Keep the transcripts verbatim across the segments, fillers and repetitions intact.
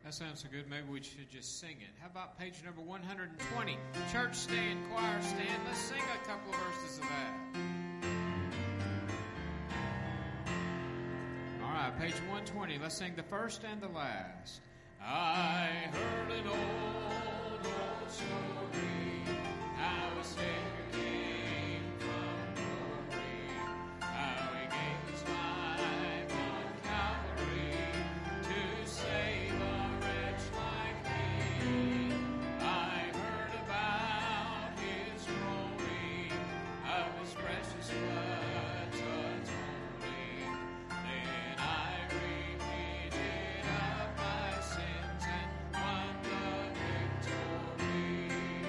That sounds so good. Maybe we should just sing it. How about page number one hundred twenty? Church stand, choir stand. Let's sing a couple of verses of that. All right, page one twenty. Let's sing the first and the last. I heard an old, old story, how a Savior came from glory, how He gave His life on Calvary to save a wretch like me. I heard about His glory, of His precious blood's atoning. Then I repented of my sins and won the victory.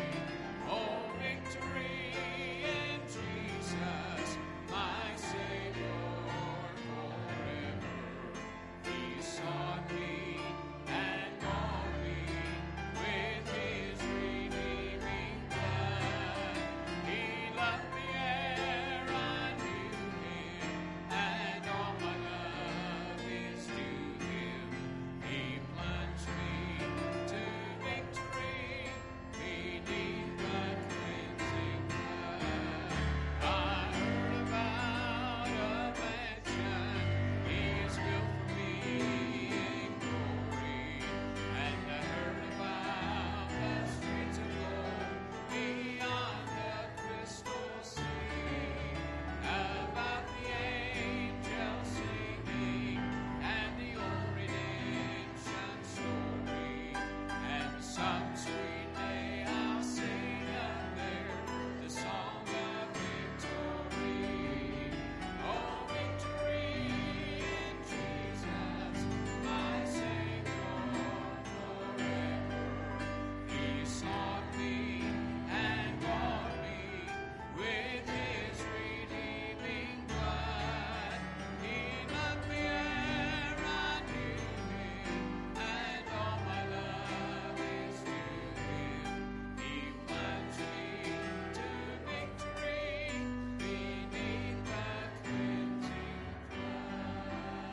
Oh, victory in Jesus, my Savior forever. He sought me and bought me with His redeeming blood. He loved me ere I knew Him, and all my love is to Him. He plunged me to victory beneath the cleansing blood. I heard about a mansion He has built for me in glory, and I heard about the streets of gold beyond the crystal sea, about the angels singing and the old redemption story, and some sweet day I'll sing up there the song of victory. Oh, victory in Jesus, my Savior forever. He sought me and bought me with His redeeming blood. He loved me ere I knew Him, and all my love is to Him. He plunged me to victory beneath the cleansing blood.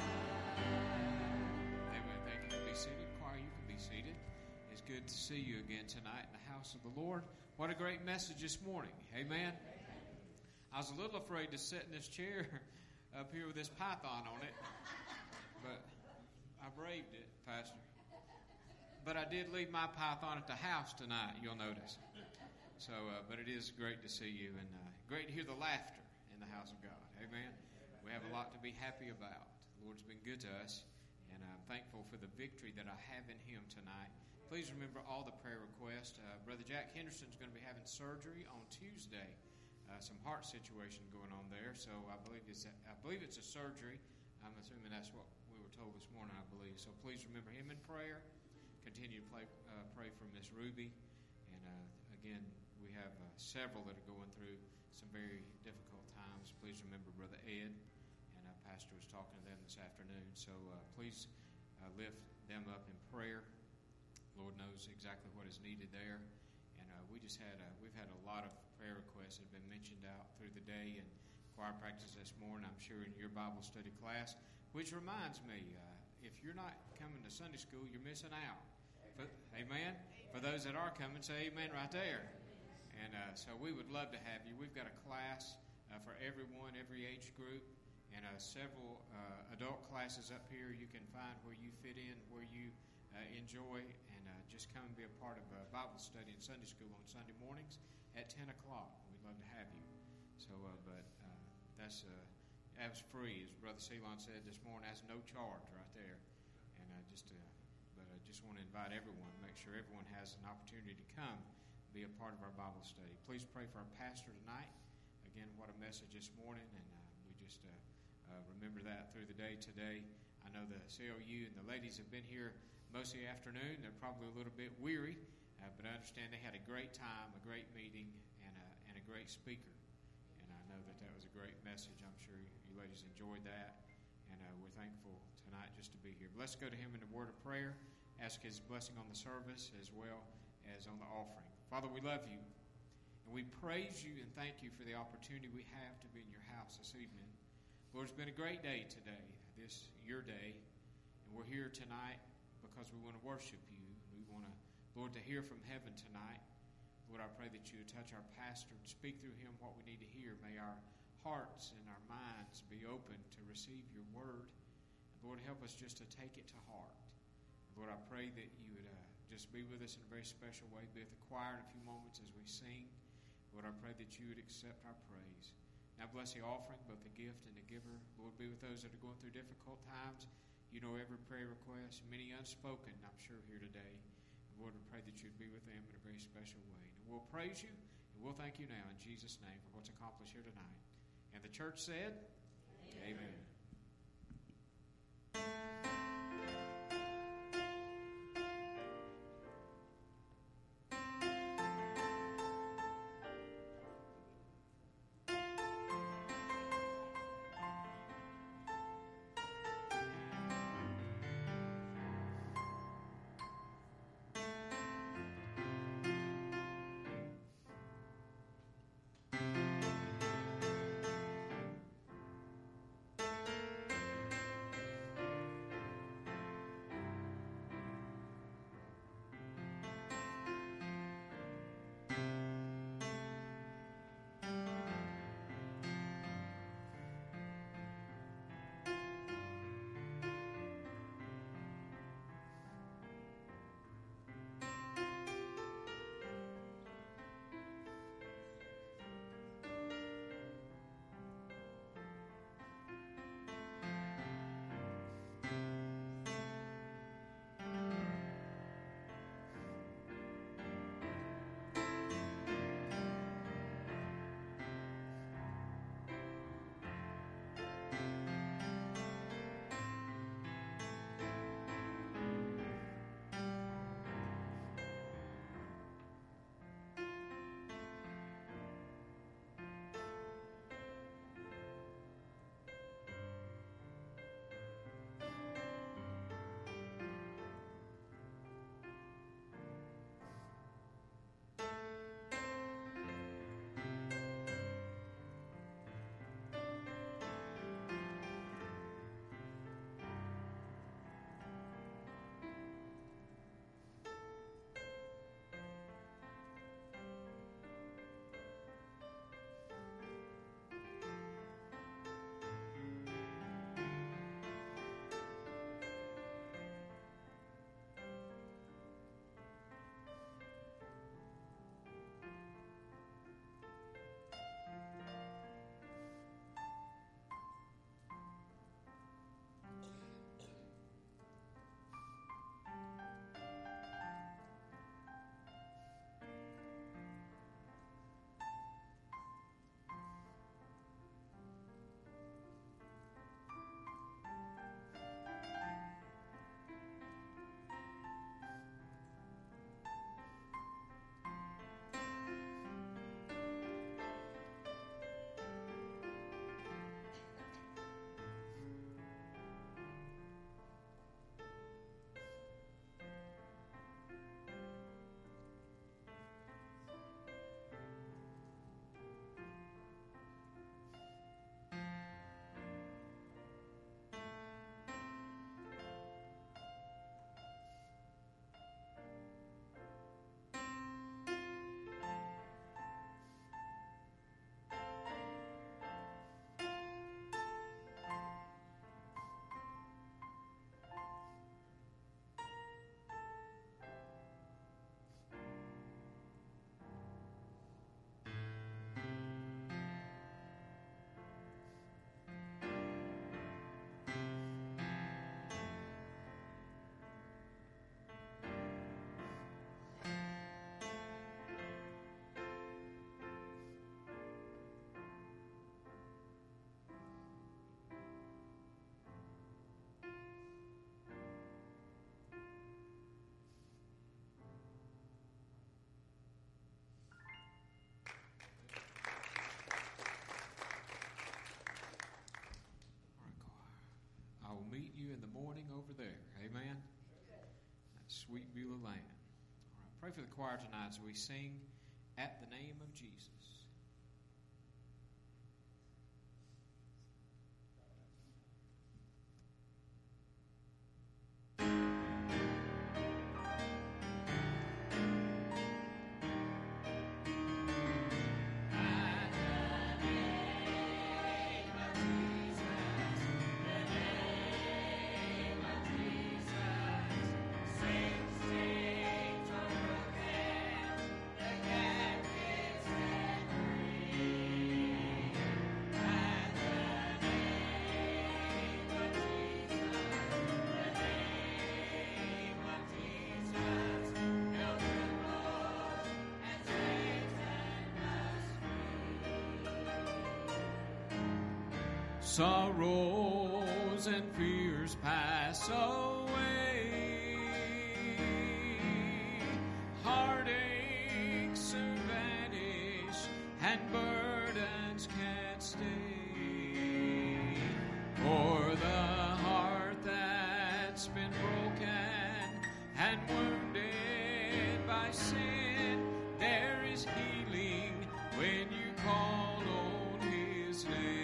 Amen. Thank you. Be seated. Choir, you can be seated. It's good to see you again tonight in the house of the Lord. What a great message this morning. Amen. I was a little afraid to sit in this chair up here with this python on it, but I braved it, Pastor. But I did leave my python at the house tonight, you'll notice. So, uh, but it is great to see you, and uh, great to hear the laughter in the house of God. Amen. We have a lot to be happy about. The Lord's been good to us, and I'm thankful for the victory that I have in Him tonight. Please remember all the prayer requests. Uh, Brother Jack Henderson's going to be having surgery on Tuesday. Uh, some heart situation going on there, so I believe it's a, I believe it's a surgery. I'm assuming that's what we were told this morning, I believe. So please remember him in prayer. Continue to play, uh, pray for Miss Ruby, and uh, again, we have uh, several that are going through some very difficult times. Please remember Brother Ed, and uh, Pastor was talking to them this afternoon. So uh, please uh, lift them up in prayer. Lord knows exactly what is needed there. And uh, we just had a, we've had a lot of prayer requests that have been mentioned out through the day and choir practice this morning, I'm sure, in your Bible study class. Which reminds me, uh, if you're not coming to Sunday school, you're missing out. For, amen? For those that are coming, say amen right there. And uh, so we would love to have you. We've got a class uh, for everyone, every age group, and uh, several uh, adult classes up here. You can find where you fit in, where you uh, enjoy, and uh, just come and be a part of uh, Bible study and Sunday school on Sunday mornings at ten o'clock. We'd love to have you. So, uh, but uh, that's uh, that's free, as Brother Ceylon said this morning. That's no charge right there. And uh, just, uh, but I just want to invite everyone, make sure everyone has an opportunity to come, be a part of our Bible study. Please pray for our pastor tonight. Again, what a message this morning, and uh, we just uh, uh, remember that through the day today. I know the C O U and the ladies have been here most of the afternoon. They're probably a little bit weary, uh, but I understand they had a great time, a great meeting, and a, and a great speaker. And I know that that was a great message. I'm sure you ladies enjoyed that, and uh, we're thankful tonight just to be here. But let's go to him in a word of prayer, ask his blessing on the service as well as on the offering. Father, we love you, and we praise you and thank you for the opportunity we have to be in your house this evening. Lord, it's been a great day today, this your day, and we're here tonight because we want to worship you. We want to, Lord, to hear from heaven tonight. Lord, I pray that you would touch our pastor and speak through him what we need to hear. May our hearts and our minds be open to receive your word. And Lord, help us just to take it to heart. And Lord, I pray that you would uh, just be with us in a very special way. Be with the choir in a few moments as we sing. Lord, I pray that you would accept our praise. Now bless the offering, both the gift and the giver. Lord, be with those that are going through difficult times. You know every prayer request, many unspoken, I'm sure, here today. And Lord, we pray that you'd be with them in a very special way. And we'll praise you, and we'll thank you now in Jesus' name for what's accomplished here tonight. And the church said, Amen. Amen. Meet you in the morning over there. Amen. That sweet Beulah land. All right. Pray for the choir tonight as we sing At the Name of Jesus. Thank you. sorrows and fears pass away. Heartaches soon vanish and burdens can't stay. For the heart that's been broken and wounded by sin, there is healing when you call on His name.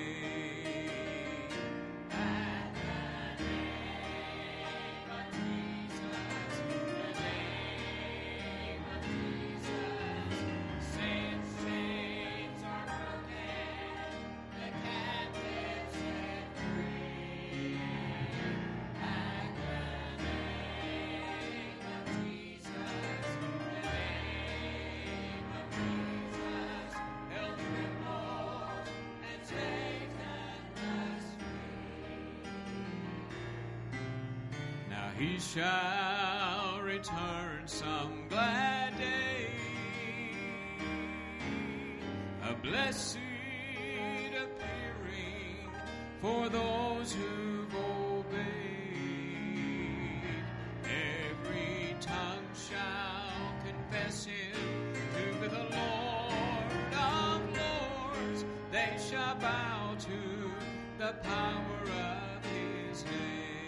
He shall return some glad day, a blessed appearing for those who've obeyed. Every tongue shall confess Him to be the Lord of lords. They shall bow to the power of His name.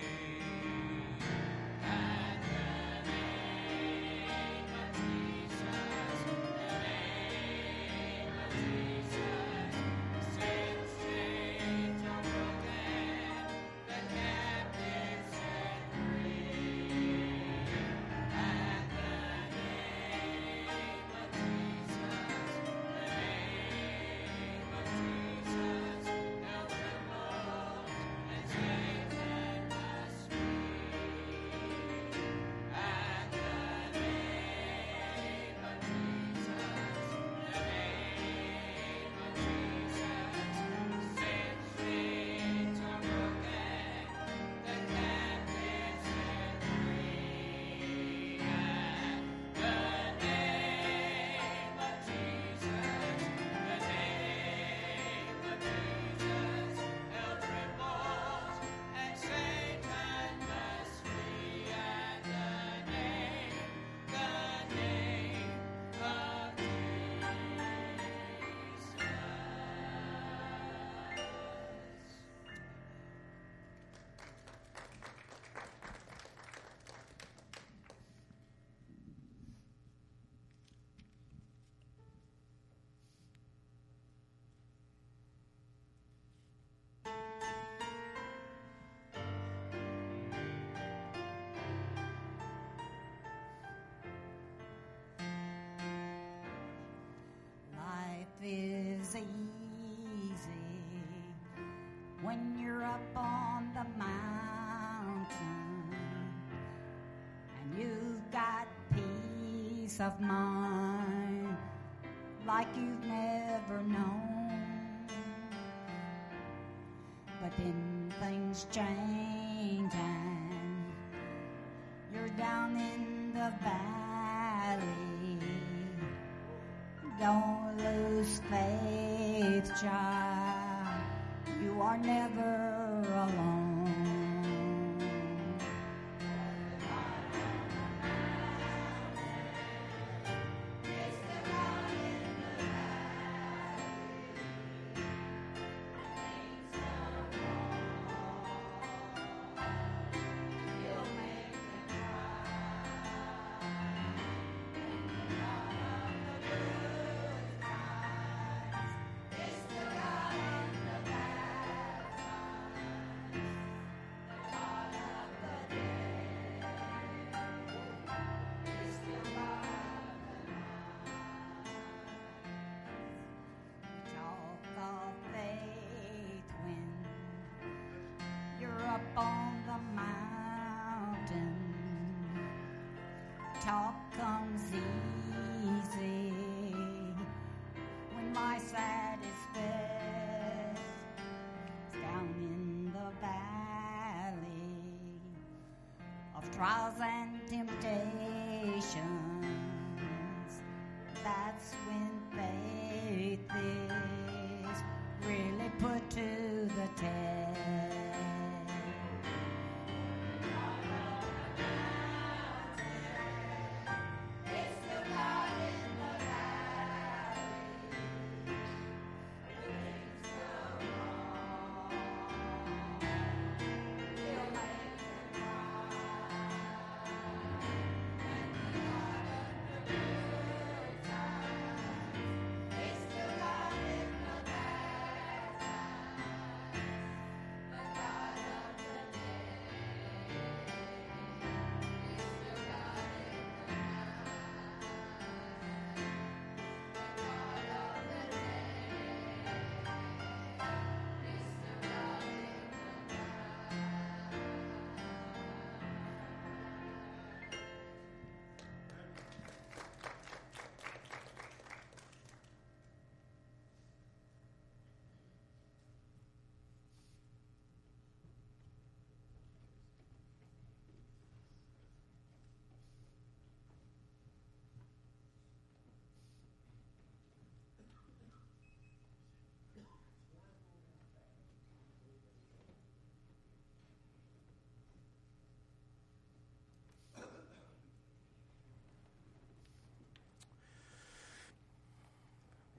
Is easy when you're up on the mountain and you've got peace of mind like you've never known. But then things change and you're down in the valley. Don't lose faith, child. You are never alone. On the mountain, talk comes easy when my saddest best is down in the valley of trials and temptations. That's when faith is really put to the test.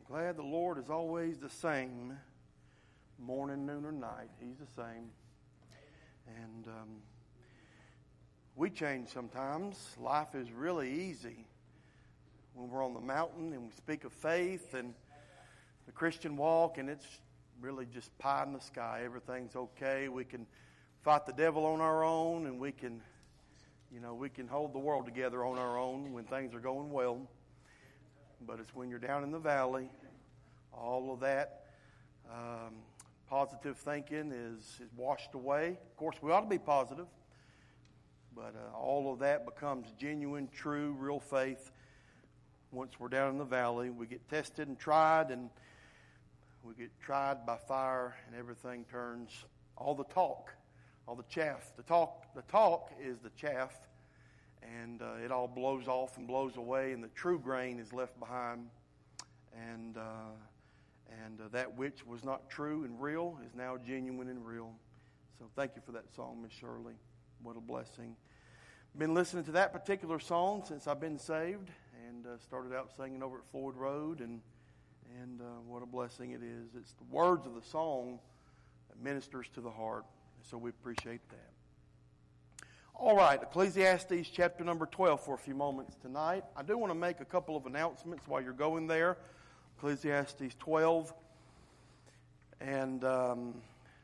Glad the Lord is always the same, morning, noon, or night. He's the same. And um, we change sometimes. Life is really easy when we're on the mountain and we speak of faith and the Christian walk, and it's really just pie in the sky. Everything's okay. We can fight the devil on our own, and we can, you know, we can hold the world together on our own when things are going well. But it's when you're down in the valley, all of that um, positive thinking is, is washed away. Of course, we ought to be positive, but uh, all of that becomes genuine, true, real faith once we're down in the valley. We get tested and tried, and we get tried by fire, and everything turns. All the talk, all the chaff. The talk, the talk is the chaff, and uh, it all blows off and blows away, and the true grain is left behind. And uh, and uh, that which was not true and real is now genuine and real. So thank you for that song, Miss Shirley. What a blessing. Been listening to that particular song since I've been saved, and uh, started out singing over at Floyd Road, and and uh, what a blessing it is. It's the words of the song that ministers to the heart, so we appreciate that. All right, Ecclesiastes chapter number twelve for a few moments tonight. I do want to make a couple of announcements while you're going there. Ecclesiastes twelve, and um,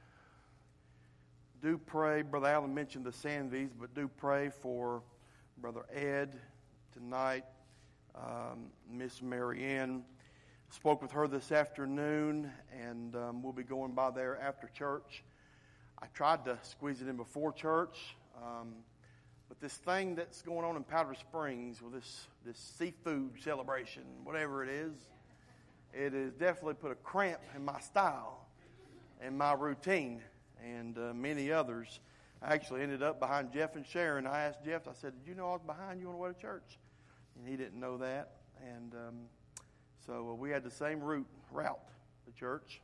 do pray. Brother Allen mentioned the Sandvies, but do pray for Brother Ed tonight. Um, Miss Mary Ann, spoke with her this afternoon, and um, we'll be going by there after church. I tried to squeeze it in before church, um, but this thing that's going on in Powder Springs with this this seafood celebration, whatever it is, it has definitely put a cramp in my style and my routine, and uh, many others. I actually ended up behind Jeff and Sharon. I asked Jeff, I said, did you know I was behind you on the way to church? And he didn't know that. And um, so uh, we had the same route, route to church.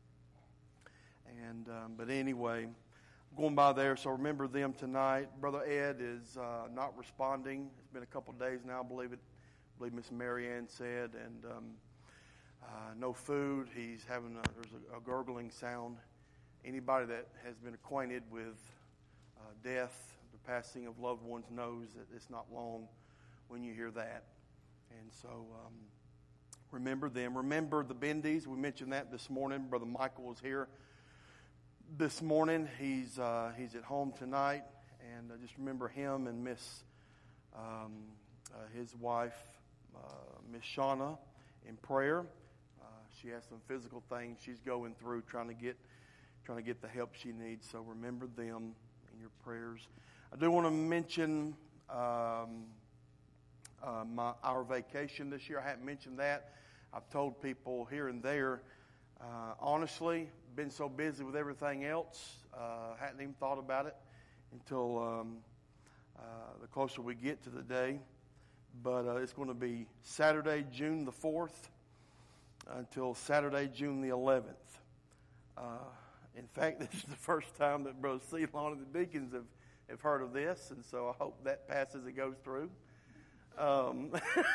And um, But anyway, going by there, so remember them tonight. Brother Ed is uh, not responding. It's been a couple of days now, I believe it. I believe Miss Mary Ann said. And um, uh, no food. He's having a, there's a, a gurgling sound. Anybody that has been acquainted with uh, death, the passing of loved ones, knows that it's not long when you hear that. And so um, remember them. Remember the Bendies. We mentioned that this morning. Brother Michael was here this morning. He's uh, he's at home tonight. And uh, just remember him and Miss, um, uh, his wife, uh, Miss Shauna, in prayer. Uh, she has some physical things she's going through, trying to get trying to get the help she needs. So remember them in your prayers. I do want to mention um, uh, my our vacation this year. I hadn't mentioned that. I've told people here and there. Uh, honestly, been so busy with everything else, uh, hadn't even thought about it until um, uh, the closer we get to the day. But uh, it's going to be Saturday, June the fourth, until Saturday, June the eleventh. Uh, in fact, this is the first time that Brother Ceylon and the deacons have, have heard of this, and so I hope that passes and goes through. Um,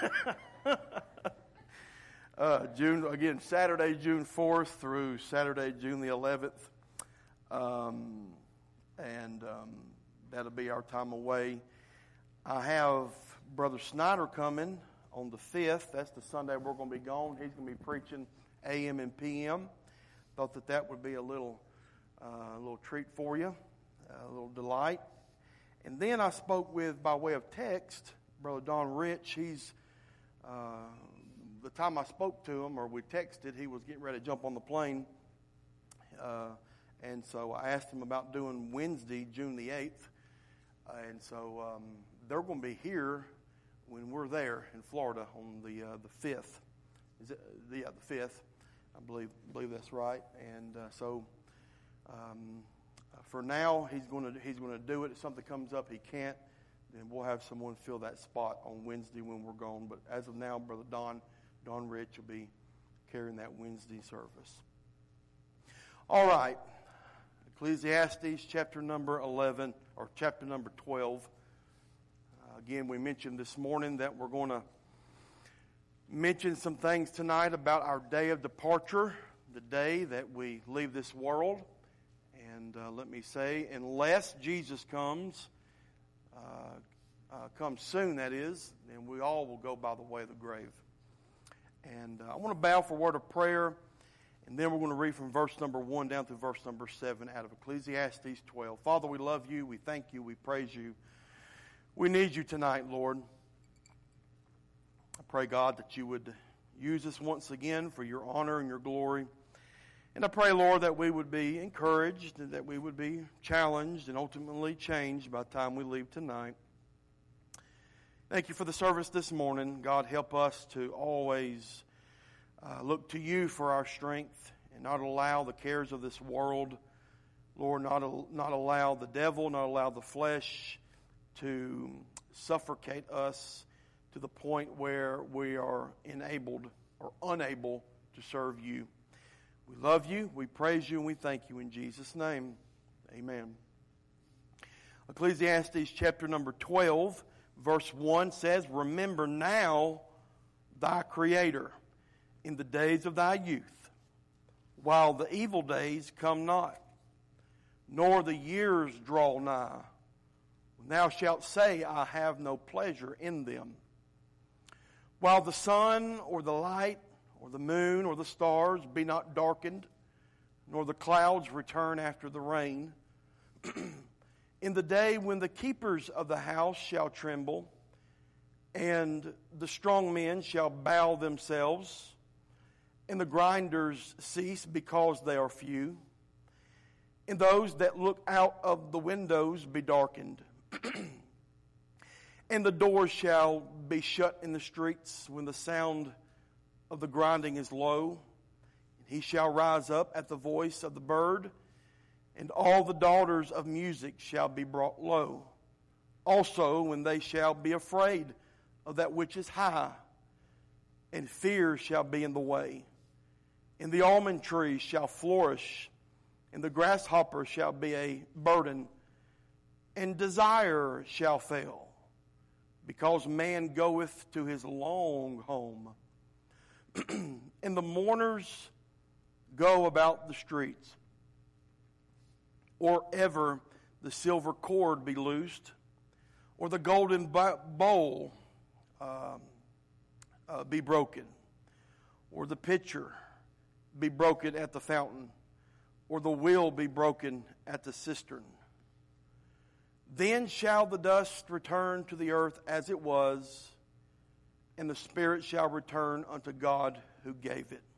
uh, June again, Saturday, June fourth through Saturday, June the eleventh, um, and um, that'll be our time away. I have Brother Snyder coming on the fifth. That's the Sunday we're going to be gone. He's going to be preaching A M and P M. Thought that that would be a little, uh, a little treat for you, a little delight. And then I spoke with, by way of text, Brother Don Rich. He's, uh, the time I spoke to him, or we texted, he was getting ready to jump on the plane. Uh, and so I asked him about doing Wednesday, June the eighth. Uh, and so um, they're going to be here when we're there in Florida on the uh, the fifth. Is it the yeah, the fifth? I believe believe that's right. And uh, so um, uh, for now, he's going to he's going to do it. If something comes up he can't, then we'll have someone fill that spot on Wednesday when we're gone. But as of now, Brother Don Don Rich will be carrying that Wednesday service. All right, Ecclesiastes chapter number eleven or chapter number twelve. Again, we mentioned this morning that we're going to mention some things tonight about our day of departure, the day that we leave this world. And uh, let me say, unless Jesus comes, uh, uh, comes soon, that is, then we all will go by the way of the grave. And uh, I want to bow for a word of prayer, and then we're going to read from verse number one down through verse number seven out of Ecclesiastes twelve. Father, we love you, we thank you, we praise you. We need you tonight, Lord. I pray, God, that you would use us once again for your honor and your glory. And I pray, Lord, that we would be encouraged and that we would be challenged and ultimately changed by the time we leave tonight. Thank you for the service this morning. God, help us to always uh, look to you for our strength and not allow the cares of this world, Lord, not, not allow the devil, not allow the flesh to suffocate us to the point where we are enabled or unable to serve you. We love you, we praise you, and we thank you in Jesus' name. Amen. Ecclesiastes chapter number twelve, verse one says, "Remember now thy Creator in the days of thy youth, while the evil days come not, nor the years draw nigh. When thou shalt say, I have no pleasure in them. While the sun or the light or the moon or the stars be not darkened, nor the clouds return after the rain, in the day when the keepers of the house shall tremble, and the strong men shall bow themselves, and the grinders cease because they are few, and those that look out of the windows be darkened, and the doors shall be shut in the streets when the sound of the grinding is low. And he shall rise up at the voice of the bird, and all the daughters of music shall be brought low. Also when they shall be afraid of that which is high, and fear shall be in the way. And the almond tree shall flourish, and the grasshopper shall be a burden, and desire shall fail, because man goeth to his long home. And the mourners go about the streets, or ever the silver cord be loosed, or the golden bowl uh, uh, be broken, or the pitcher be broken at the fountain, or the wheel be broken at the cistern. Then shall the dust return to the earth as it was, and the spirit shall return unto God who gave it."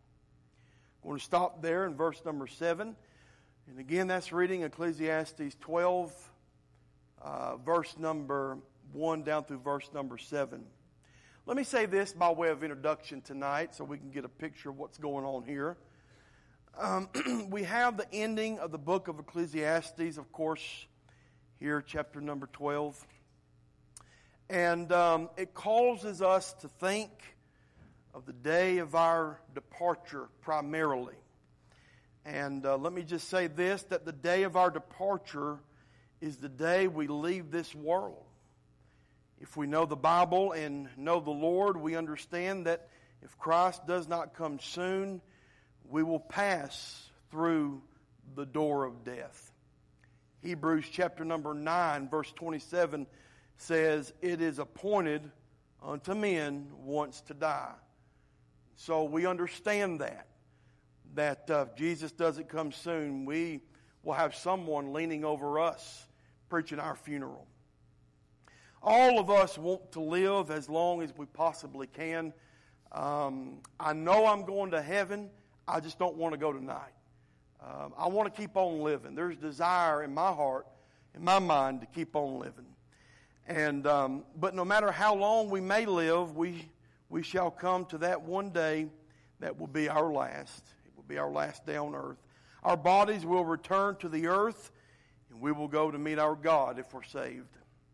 I'm going to stop there in verse number seven. And again, that's reading Ecclesiastes twelve, uh, verse number one down through verse number seven. Let me say this by way of introduction tonight so we can get a picture of what's going on here. Um, we have the ending of the book of Ecclesiastes, of course, here, chapter number twelve. And um, it causes us to think of the day of our departure primarily. And uh, let me just say this, that the day of our departure is the day we leave this world. If we know the Bible and know the Lord, we understand that if Christ does not come soon, we will pass through the door of death. Hebrews chapter number nine, verse twenty-seven says, "It is appointed unto men once to die." So we understand that, that uh, if Jesus doesn't come soon, we will have someone leaning over us preaching our funeral. All of us want to live as long as we possibly can. Um, I know I'm going to heaven. I just don't want to go tonight. Um, I want to keep on living. There's desire in my heart, in my mind, to keep on living. And um, but no matter how long we may live, we we shall come to that one day that will be our last. It will be our last day on earth. Our bodies will return to the earth, and we will go to meet our God if we're saved.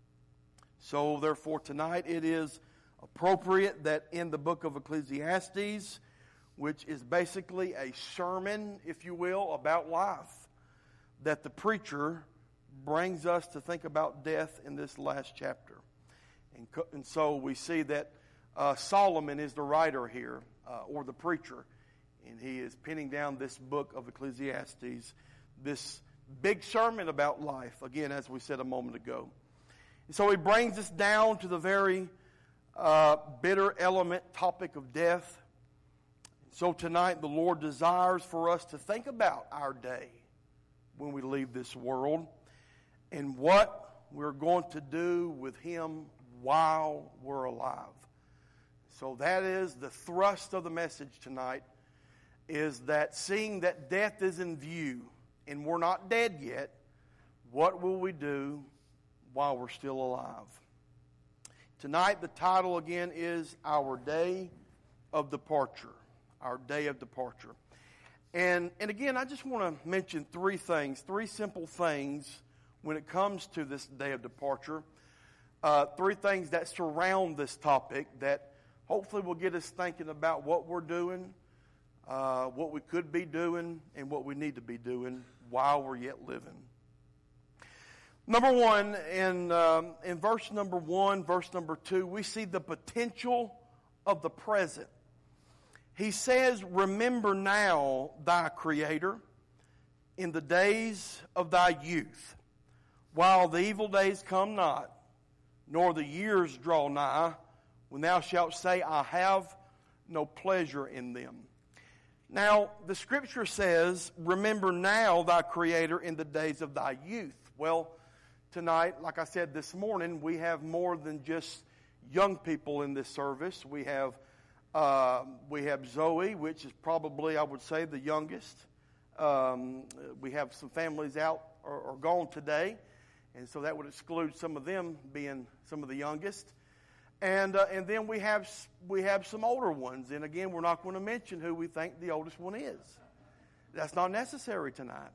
So therefore tonight it is appropriate that in the book of Ecclesiastes, which is basically a sermon, if you will, about life, that the preacher brings us to think about death in this last chapter. And, co- and so we see that Uh, Solomon is the writer here, uh, or the preacher, and he is penning down this book of Ecclesiastes, this big sermon about life, again, as we said a moment ago. And so he brings us down to the very uh, bitter element topic of death. So tonight the Lord desires for us to think about our day when we leave this world and what we're going to do with Him while we're alive. So that is the thrust of the message tonight, is that seeing that death is in view and we're not dead yet, what will we do while we're still alive? Tonight the title again is Our Day of Departure. Our Day of Departure. And, and again, I just want to mention three things, three simple things when it comes to this Day of Departure. Uh, three things that surround this topic that hopefully will get us thinking about what we're doing, uh, what we could be doing, and what we need to be doing while we're yet living. Number one, in, um, in verse number one, verse number two, we see the potential of the present. He says, remember now thy Creator in the days of thy youth, while the evil days come not, nor the years draw nigh, when thou shalt say, I have no pleasure in them. Now, the Scripture says, remember now thy Creator in the days of thy youth. Well, tonight, like I said this morning, we have more than just young people in this service. We have Uh, we have Zoe, which is probably, I would say, the youngest. Um, we have some families out or, or gone today, and so that would exclude some of them being some of the youngest. And uh, and then we have we have some older ones, and again, we're not going to mention who we think the oldest one is. That's not necessary tonight.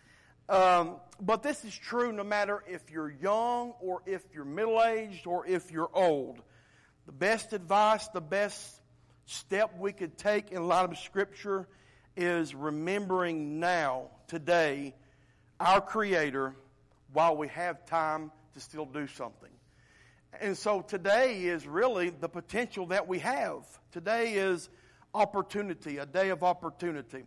Um, but this is true no matter if you're young or if you're middle-aged or if you're old. The best advice, the best step we could take in light of Scripture is remembering now, today, our Creator while we have time to still do something. And so today is really the potential that we have. Today is opportunity, a day of opportunity.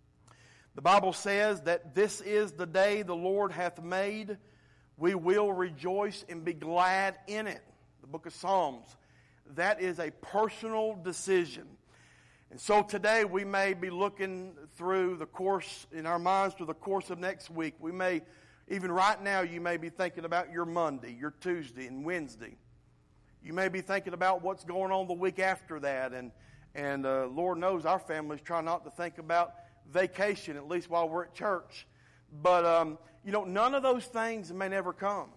The Bible says that this is the day the Lord hath made. We will rejoice and be glad in it. The book of Psalms. That is a personal decision. And so today we may be looking through the course, in our minds, through the course of next week. We may, even right now, you may be thinking about your Monday, your Tuesday, and Wednesday. You may be thinking about what's going on the week after that. And, and uh, Lord knows our families try not to think about vacation, at least while we're at church. But, um, you know, none of those things may never come.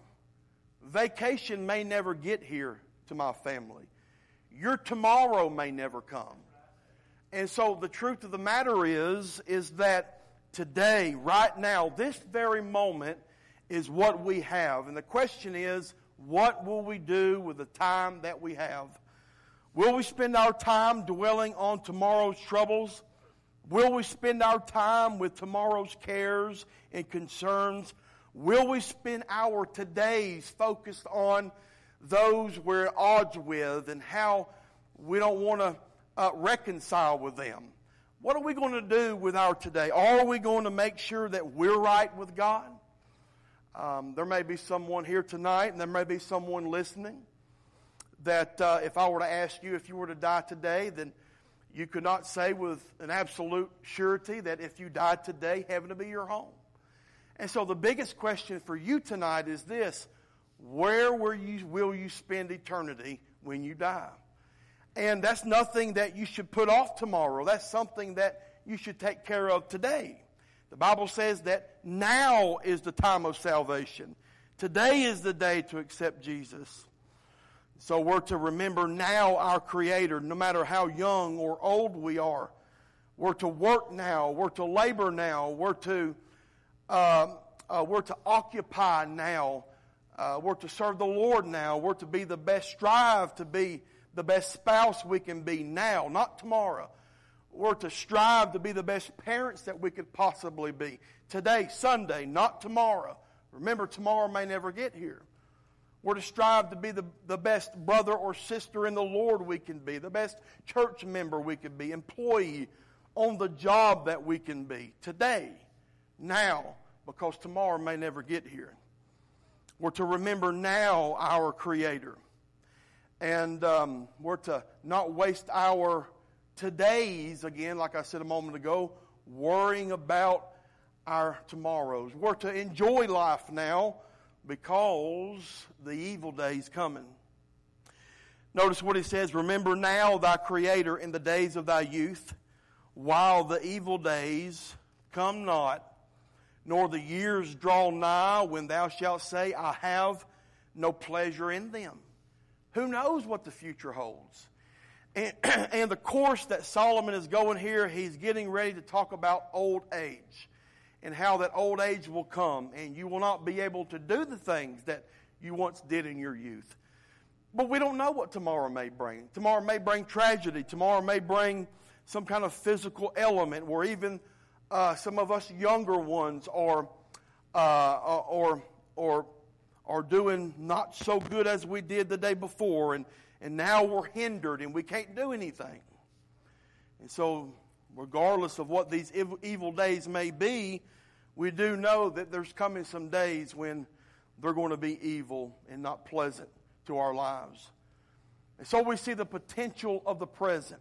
Vacation may never get here to my family. Your tomorrow may never come. And so the truth of the matter is, is that today, right now, this very moment is what we have. And the question is, what will we do with the time that we have? Will we spend our time dwelling on tomorrow's troubles? Will we spend our time with tomorrow's cares and concerns? Will we spend our todays focused on those we're at odds with and how we don't want to uh, reconcile with them? What are we going to do with our today? Are we going to make sure that we're right with God? Um, there may be someone here tonight, and there may be someone listening, that uh, if I were to ask you if you were to die today, then you could not say with an absolute surety that if you died today, heaven will be your home. And so the biggest question for you tonight is this: where will you, will you spend eternity when you die? And that's nothing that you should put off tomorrow. That's something that you should take care of today. The Bible says that now is the time of salvation. Today is the day to accept Jesus. So we're to remember now our Creator, no matter how young or old we are. We're to work now. We're to labor now. We're to uh, uh, we're to occupy now. Uh, we're to serve the Lord now. We're to be the best, strive to be the best spouse we can be now, not tomorrow. We're to strive to be the best parents that we could possibly be. Today, Sunday, not tomorrow. Remember, tomorrow may never get here. We're to strive to be the, the best brother or sister in the Lord we can be, the best church member we can be, employee on the job that we can be. Today, now, because tomorrow may never get here. We're to remember now our Creator. And um, we're to not waste our todays, again, like I said a moment ago, worrying about our tomorrows. We're to enjoy life now because the evil day's coming. Notice what he says, remember now thy Creator in the days of thy youth, while the evil days come not, nor the years draw nigh, when thou shalt say, I have no pleasure in them. Who knows what the future holds? And, and the course that Solomon is going here, he's getting ready to talk about old age and how that old age will come and you will not be able to do the things that you once did in your youth. But we don't know what tomorrow may bring. Tomorrow may bring tragedy. Tomorrow may bring some kind of physical element where even uh, some of us younger ones are uh, or or are doing not so good as we did the day before, and, and now we're hindered and we can't do anything. And so, regardless of what these evil, evil days may be, we do know that there's coming some days when they're going to be evil and not pleasant to our lives. And so we see the potential of the present.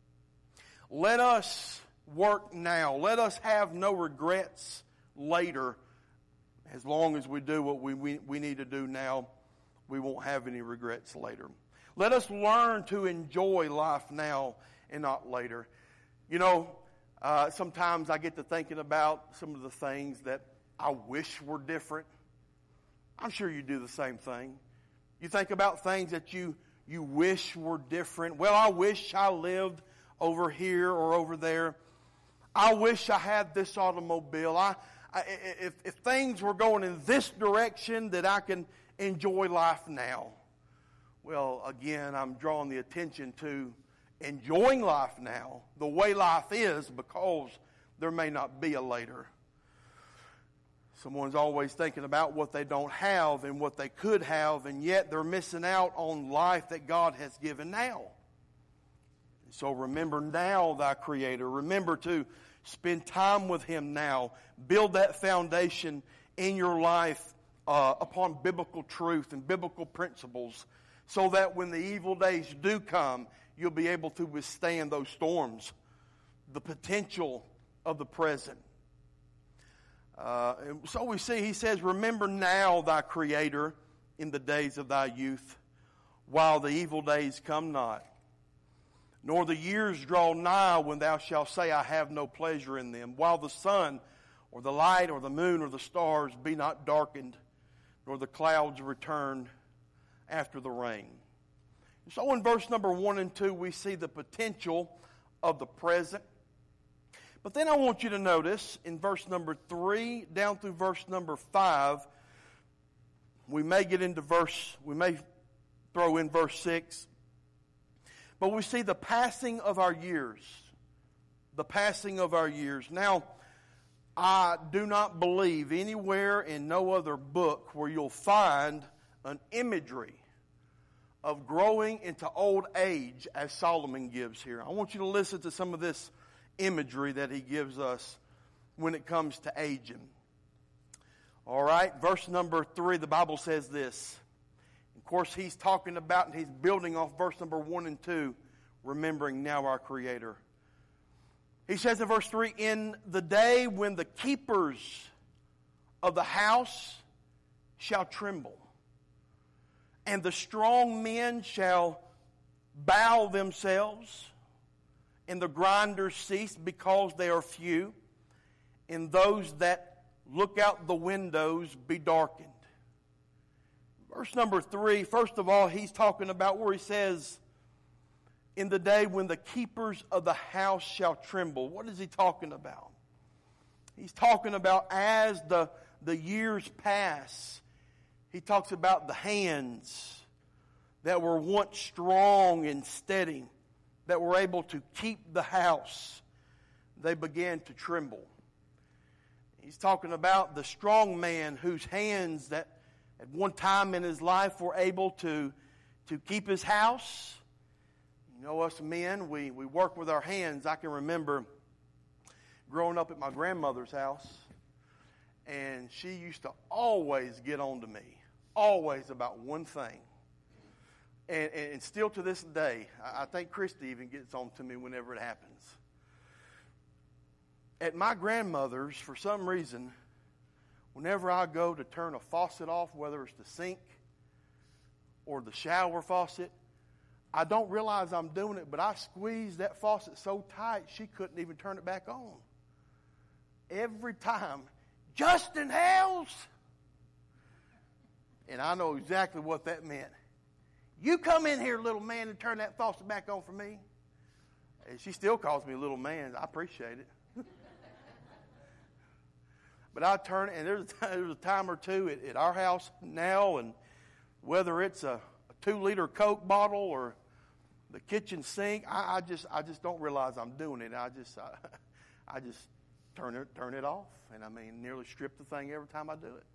Let us work now. Let us have no regrets later. As long as we do what we, we, we need to do now, we won't have any regrets later. Let us learn to enjoy life now and not later. You know, uh, sometimes I get to thinking about some of the things that I wish were different. I'm sure you do the same thing. You think about things that you, you wish were different. Well, I wish I lived over here or over there. I wish I had this automobile. I, I if, if things were going in this direction, that I can enjoy life now. Well, again, I'm drawing the attention to enjoying life now, the way life is, because there may not be a later. Someone's always thinking about what they don't have and what they could have, and yet they're missing out on life that God has given now. So remember now thy Creator. Remember to spend time with Him now. Build that foundation in your life uh, upon biblical truth and biblical principles, so that when the evil days do come, you'll be able to withstand those storms. The potential of the present. Uh, so we see, he says, remember now thy Creator in the days of thy youth, while the evil days come not, nor the years draw nigh, when thou shalt say, I have no pleasure in them, while the sun or the light or the moon or the stars be not darkened, nor the clouds return after the rain. So in verse number one and two, we see the potential of the present. But then I want you to notice in verse number three down through verse number five, we may get into verse, we may throw in verse six, but we see the passing of our years. The passing of our years. Now, I do not believe anywhere in no other book where you'll find an imagery of growing into old age as Solomon gives here. I want you to listen to some of this imagery that he gives us when it comes to aging. All right, verse number three, the Bible says this. Of course, he's talking about and he's building off verse number one and two, remembering now our Creator. He says in verse three, in the day when the keepers of the house shall tremble, and the strong men shall bow themselves, and the grinders cease because they are few, and those that look out the windows be darkened. Verse number three, first of all, he's talking about where he says, in the day when the keepers of the house shall tremble. What is he talking about? He's talking about as the, the years pass, he talks about the hands that were once strong and steady, that were able to keep the house. They began to tremble. He's talking about the strong man whose hands that at one time in his life were able to, to keep his house. You know, us men, we, we work with our hands. I can remember growing up at my grandmother's house, and she used to always get on to me, always about one thing. And, and still to this day, I think Christy even gets on to me whenever it happens. At my grandmother's, for some reason, whenever I go to turn a faucet off, whether it's the sink or the shower faucet, I don't realize I'm doing it, but I squeeze that faucet so tight she couldn't even turn it back on. Every time, Justin Hales! And I know exactly what that meant. You come in here, little man, and turn that faucet back on for me. And she still calls me little man. I appreciate it. But I turn it, and there's a, there's a time or two at, at our house now, and whether it's a, a two-liter Coke bottle or the kitchen sink, I, I just I just don't realize I'm doing it. I just I, I just turn it turn it off, and I mean nearly strip the thing every time I do it.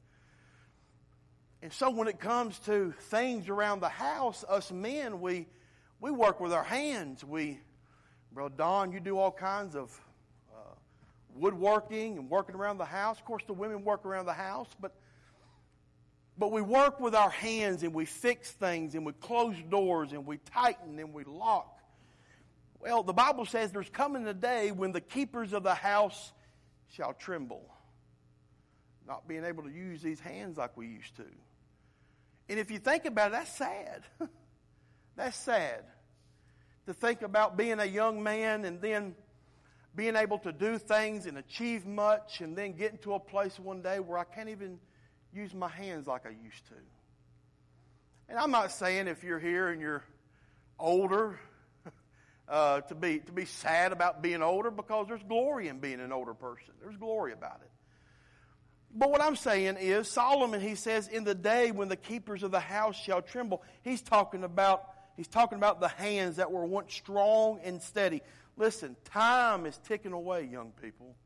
And so when it comes to things around the house, us men, we we work with our hands. We, Brother Don, you do all kinds of uh, woodworking and working around the house. Of course, the women work around the house, but but we work with our hands, and we fix things, and we close doors, and we tighten, and we lock. Well, the Bible says there's coming a day when the keepers of the house shall tremble, not being able to use these hands like we used to. And if you think about it, that's sad. That's sad. To think about being a young man and then being able to do things and achieve much and then getting to a place one day where I can't even use my hands like I used to. And I'm not saying if you're here and you're older uh, to be to be sad about being older, because there's glory in being an older person. There's glory about it. But what I'm saying is, Solomon, he says, in the day when the keepers of the house shall tremble, he's talking about he's talking about the hands that were once strong and steady. Listen, time is ticking away, young people.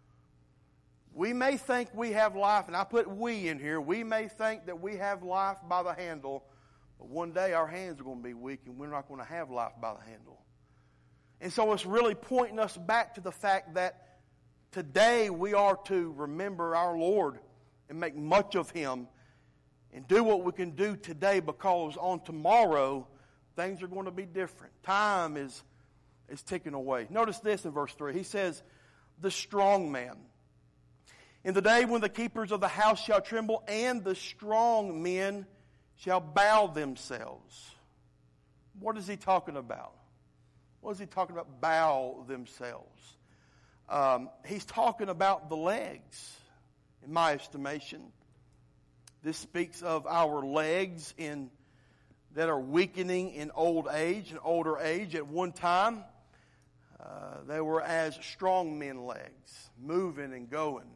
We may think we have life, and I put we in here, we may think that we have life by the handle, but one day our hands are going to be weak and we're not going to have life by the handle. And so it's really pointing us back to the fact that today we are to remember our Lord and make much of Him and do what we can do today, because on tomorrow things are going to be different. Time is, is ticking away. Notice this in verse three. He says, the strong man. In the day when the keepers of the house shall tremble, and the strong men shall bow themselves. What is he talking about? What is he talking about, bow themselves? Um, he's talking about the legs, in my estimation. This speaks of our legs in that are weakening in old age and older age. At one time, uh, they were as strong men legs, moving and going.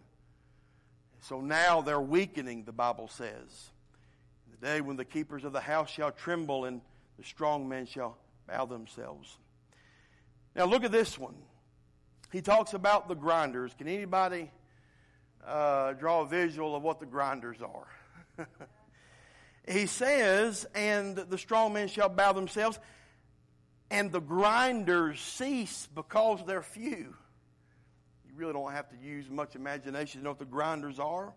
So now they're weakening, the Bible says. The day when the keepers of the house shall tremble, and the strong men shall bow themselves. Now look at this one. He talks about the grinders. Can anybody uh, draw a visual of what the grinders are? He says, and the strong men shall bow themselves, and the grinders cease because they're few. You really don't have to use much imagination to know what the grinders are.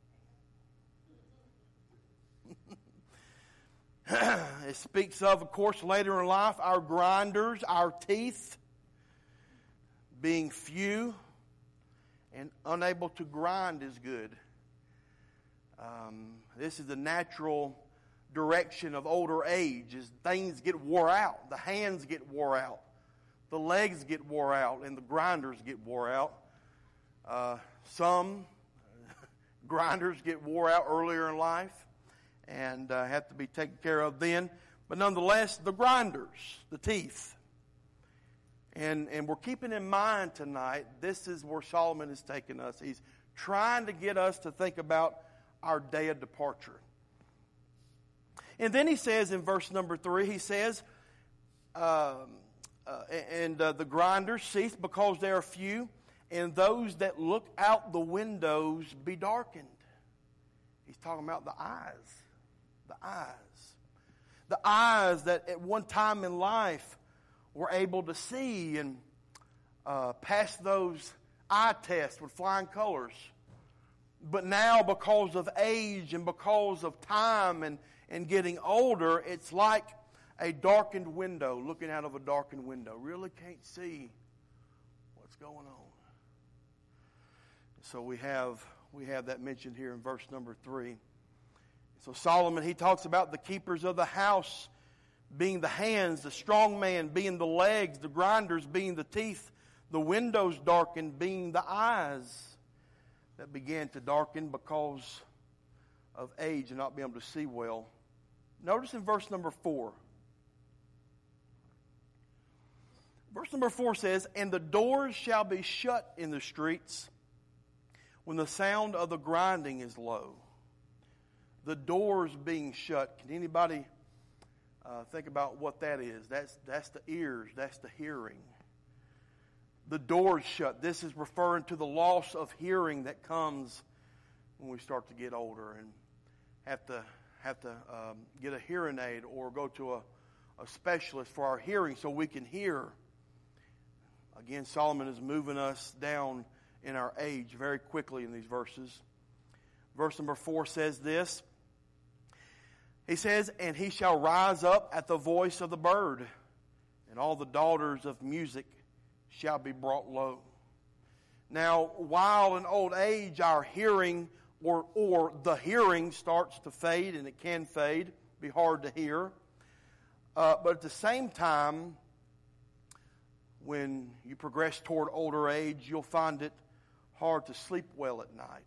It speaks of, of course, later in life, our grinders, our teeth, being few and unable to grind is good. Um, this is the natural direction of older age, as things get wore out. The hands get wore out. The legs get wore out, and the grinders get wore out. Uh, some grinders get wore out earlier in life and uh, have to be taken care of then. But nonetheless, the grinders, the teeth. And, and we're keeping in mind tonight, this is where Solomon is taking us. He's trying to get us to think about our day of departure. And then he says in verse number three, he says, um, uh, and uh, the grinders cease because they are few, and those that look out the windows be darkened. He's talking about the eyes. The eyes. The eyes that at one time in life were able to see and uh, pass those eye tests with flying colors. But now, because of age and because of time and, and getting older, it's like a darkened window, looking out of a darkened window. Really can't see what's going on. So we have we have that mentioned here in verse number three. So Solomon, he talks about the keepers of the house being the hands, the strong man being the legs, the grinders being the teeth, the windows darkened being the eyes that began to darken because of age and not being able to see well. Notice in verse number four. Verse number four says, "And the doors shall be shut in the streets when the sound of the grinding is low." The doors being shut. Can anybody uh, think about what that is? That's, that's the ears. That's the hearing. The doors shut. This is referring to the loss of hearing that comes when we start to get older and have to have to um, get a hearing aid or go to a, a specialist for our hearing so we can hear. Again, Solomon is moving us down in our age very quickly in these verses. Verse number four says this. He says, "And he shall rise up at the voice of the bird, and all the daughters of music shall be brought low." Now, while in old age our hearing or, or the hearing starts to fade, and it can fade, be hard to hear, uh, but at the same time, when you progress toward older age, you'll find it hard to sleep well at night.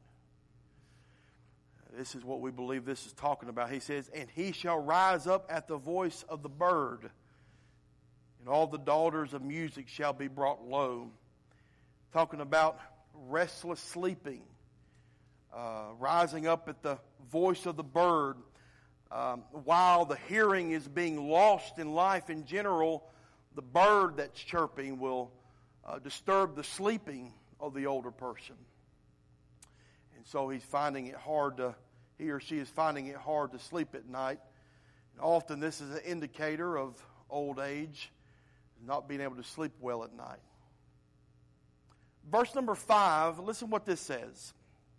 This is what we believe this is talking about. He says, "And he shall rise up at the voice of the bird, and all the daughters of music shall be brought low." Talking about restless sleeping, uh, rising up at the voice of the bird. Um, while the hearing is being lost in life in general, the bird that's chirping will uh, disturb the sleeping of the older person. And so he's finding it hard to, he or she is finding it hard to sleep at night. And often this is an indicator of old age, not being able to sleep well at night. Verse number five, listen what this says.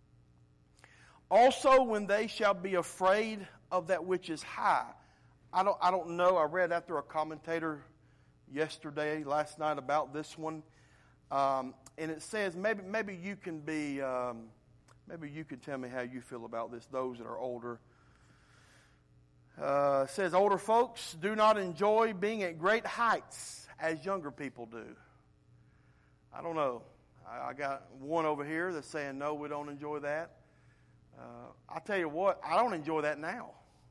"Also when they shall be afraid of that which is high." I don't, I don't know, I read after a commentator yesterday, last night about this one. Um, and it says, maybe maybe you can be... Um, Maybe you can tell me how you feel about this, those that are older. Uh, it says, "Older folks do not enjoy being at great heights as younger people do." I don't know. I, I got one over here that's saying, no, we don't enjoy that. Uh, I'll tell you what, I don't enjoy that now.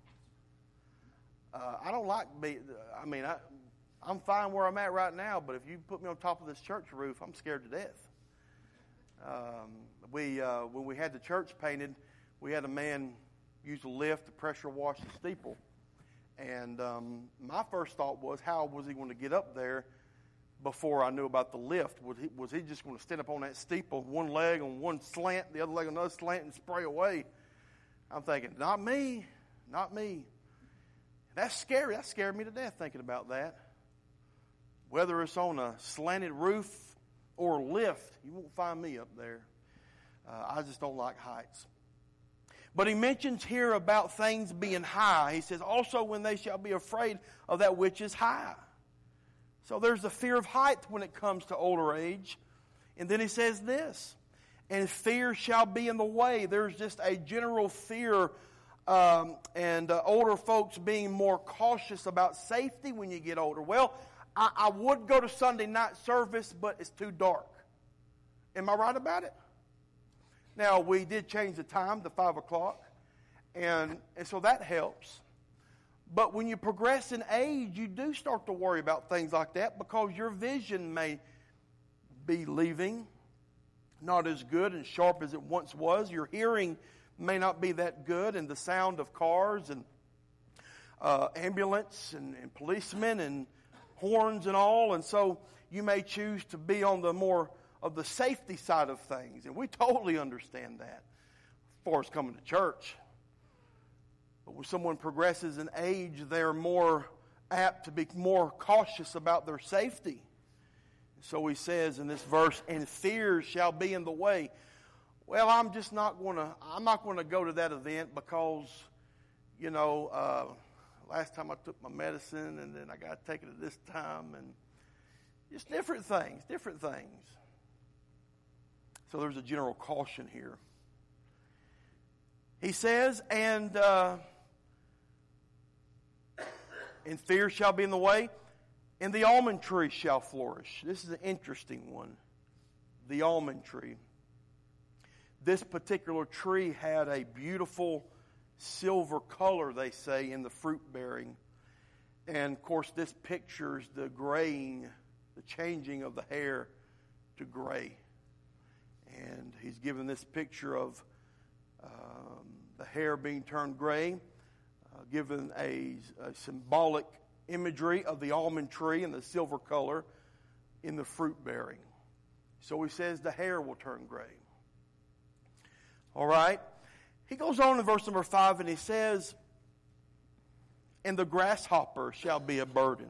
Uh, I don't like being, I mean, I, I'm fine where I'm at right now, but if you put me on top of this church roof, I'm scared to death. Um, we uh, when we had the church painted, we had a man use a lift to pressure wash the steeple, and um, my first thought was, how was he going to get up there before I knew about the lift? Was he was he just going to stand up on that steeple, one leg on one slant, the other leg on another slant, and spray away? I'm thinking, not me, not me. That's scary. That scared me to death thinking about that. Whether it's on a slanted roof or lift, you won't find me up there. Uh, I just don't like heights. But he mentions here about things being high. He says, "Also when they shall be afraid of that which is high." So there's the fear of height when it comes to older age. And then he says this, "And fear shall be in the way." There's just a general fear um, and uh, older folks being more cautious about safety when you get older. Well, I, I would go to Sunday night service, but it's too dark. Am I right about it? Now, we did change the time to five o'clock, and, and so that helps. But when you progress in age, you do start to worry about things like that because your vision may be leaving, not as good and sharp as it once was. Your hearing may not be that good, and the sound of cars and uh, ambulance and, and policemen and horns and all, and so you may choose to be on the more of the safety side of things, and we totally understand that as far as coming to church. when someone progresses in age, they're more apt to be more cautious about their safety. So he says in this verse, and fear shall be in the way. Well, I'm just not going to, I'm not going to go to that event because, you know, uh, last time I took my medicine and then I got to take it at this time, and just different things, different things. So there's a general caution here. He says, and, uh, and fear shall be in the way, and the almond tree shall flourish. This is an interesting one. The almond tree. This particular tree had a beautiful silver color, they say, in the fruit bearing. And of course, this pictures the graying, the changing of the hair to gray. And he's given this picture of um, the hair being turned gray, uh, given a, a symbolic imagery of the almond tree and the silver color in the fruit bearing. So he says the hair will turn gray. All right. He goes on in verse number five and he says, and the grasshopper shall be a burden.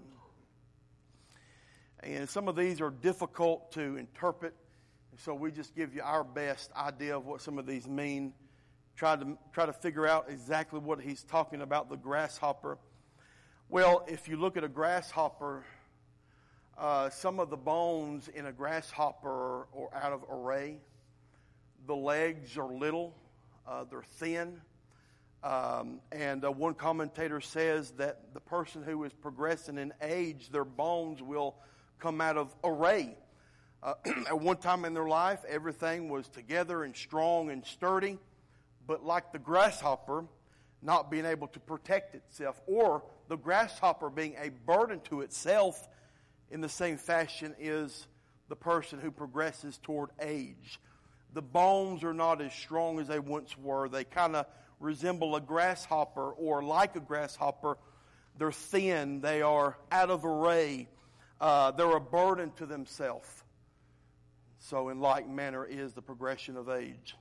And some of these are difficult to interpret, so we just give you our best idea of what some of these mean. Try to try to figure out exactly what he's talking about, the grasshopper. Well, if you look at a grasshopper, uh, some of the bones in a grasshopper are out of array. The legs are little, uh, they're thin. Um, and uh, one commentator says that the person who is progressing in age, their bones will come out of array. Uh, at one time in their life, everything was together and strong and sturdy. But like the grasshopper, not being able to protect itself, or the grasshopper being a burden to itself, in the same fashion is the person who progresses toward age. The bones are not as strong as they once were. They kind of resemble a grasshopper, or like a grasshopper. They're thin. They are out of array. Uh, they're a burden to themselves. So in like manner is the progression of age.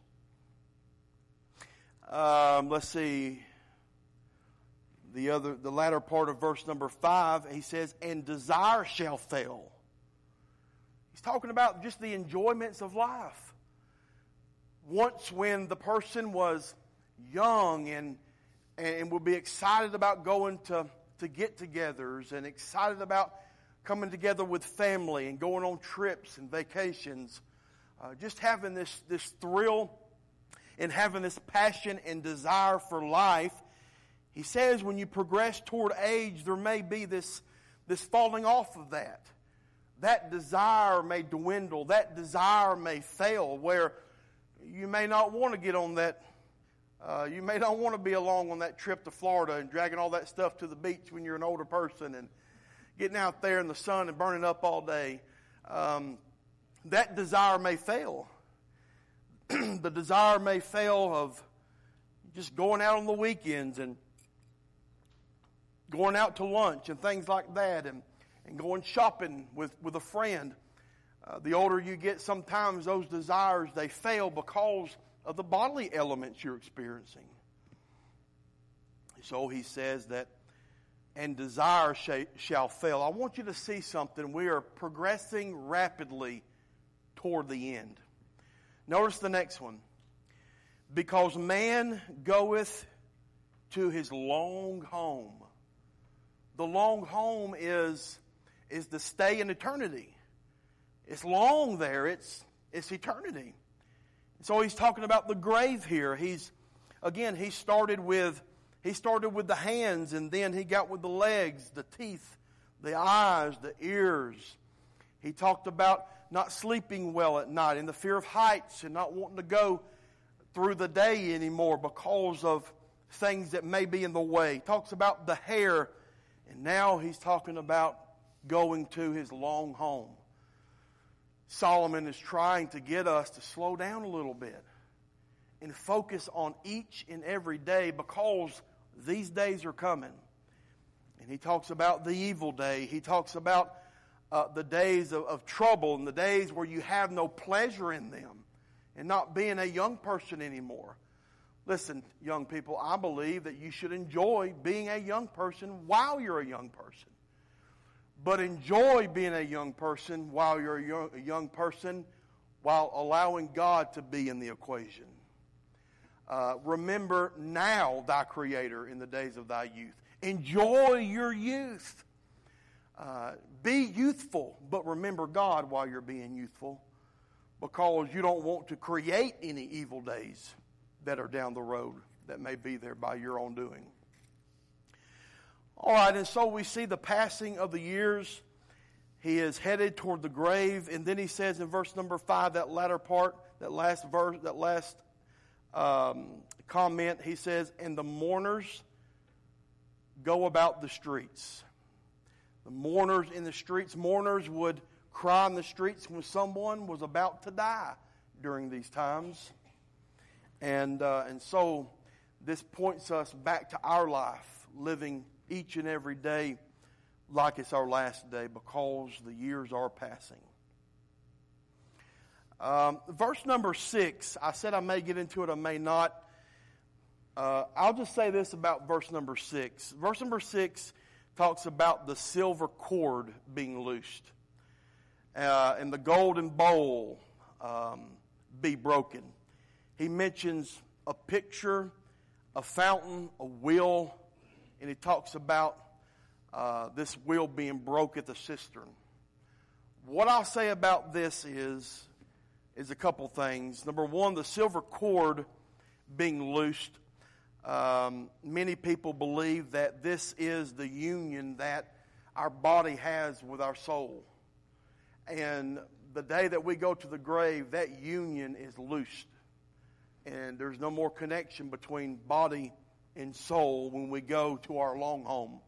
Um, let's see. The other, the latter part of verse number five, he says, and desire shall fail. He's talking about just the enjoyments of life. Once when the person was young and and would be excited about going to, to get-togethers and excited about coming together with family and going on trips and vacations, uh, just having this, this thrill and having this passion and desire for life. He says when you progress toward age, there may be this, this falling off of that. That desire may dwindle. That desire may fail, where you may not want to get on that. Uh, you may not want to be along on that trip to Florida and dragging all that stuff to the beach when you're an older person and getting out there in the sun and burning up all day. Um, that desire may fail. The desire may fail of just going out on the weekends and going out to lunch and things like that, and, and going shopping with, with a friend. Uh, the older you get, sometimes those desires, they fail because of the bodily elements you're experiencing. So he says that, and desire sh- shall fail. I want you to see something. We are progressing rapidly toward the end. Notice the next one. Because man goeth to his long home. The long home is, is the stay in eternity. It's long there. It's, it's eternity. So he's talking about the grave here. He's, again, he started with, he started with the hands, and then he got with the legs, the teeth, the eyes, the ears. He talked about not sleeping well at night and the fear of heights and not wanting to go through the day anymore because of things that may be in the way. He talks about the hair, and now he's talking about going to his long home. Solomon is trying to get us to slow down a little bit and focus on each and every day, because these days are coming. And he talks about the evil day. He talks about uh, the days of, of trouble and the days where you have no pleasure in them, and not being a young person anymore, Listen, young people, I believe that you should enjoy being a young person while you're a young person. But enjoy being a young person while you're a young, a young person while allowing God to be in the equation. Uh, remember now thy Creator in the days of thy youth. Enjoy your youth. Uh, be youthful, but remember God while you're being youthful, because you don't want to create any evil days that are down the road that may be there by your own doing. All right, and so we see the passing of the years. He is headed toward the grave, and then he says in verse number five, that latter part, that last verse, that last um, comment, he says, and the mourners go about the streets. The mourners in the streets, mourners would cry in the streets when someone was about to die during these times. And uh, and so this points us back to our life, living each and every day like it's our last day, because the years are passing. Um, verse number six, I said I may get into it, I may not. Uh, I'll just say this about verse number six. Verse number six talks about the silver cord being loosed, uh, and the golden bowl um, be broken. He mentions a picture, a fountain, a wheel, and he talks about uh, this wheel being broke at the cistern. What I'll say about this is, is a couple things. Number one, the silver cord being loosed. Um, many people believe that this is the union that our body has with our soul. And the day that we go to the grave, that union is loosed. And there's no more connection between body and soul when we go to our long home.